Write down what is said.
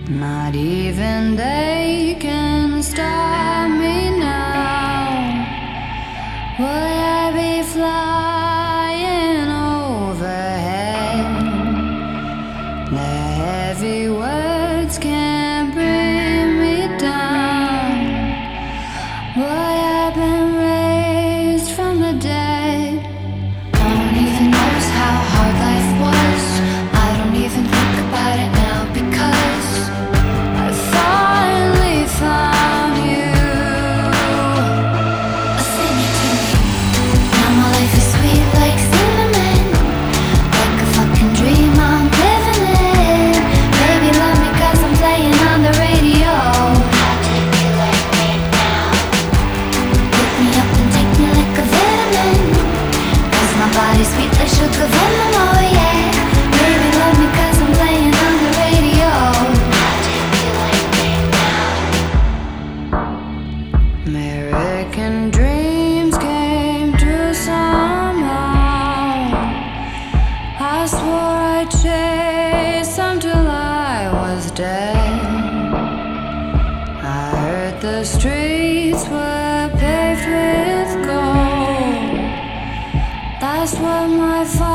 Not even they can stop me now. Will I be flying overhead? The heavy words can't bring me down. Boy, I've been raised from the dead. No one even knows how hard life was. I don't even think about it now because I finally found you. Sing it to me. Now my life is sweet like cinnamon, like a fucking dream I'm living in. Baby, love me 'cause I'm playing on the radio. How do you like me now? Pick me up and take me like a vitamin, 'cause my body's sweet like sugar venom, oh yeah. Baby, love me 'cause I'm playing on the radio. How do you like me now? American dreams came true somehow. I swore I'd chase them till I was dead. I heard the streets were paved with gold. That's what my father